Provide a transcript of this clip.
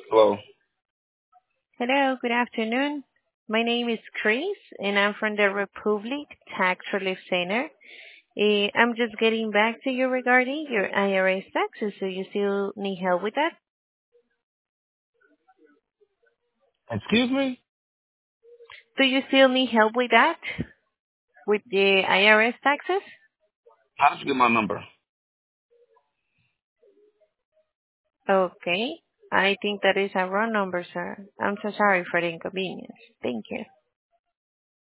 Hello. Hello, good afternoon. My name is Chris, and I'm from the Republic Tax Relief Center. I'm just getting back to you regarding your IRS taxes. So you still need help with that? Excuse me? Do you still need help with that? With the IRS taxes? How did you get my number? Okay. I think that is a wrong number, sir. I'm so sorry for the inconvenience. Thank you.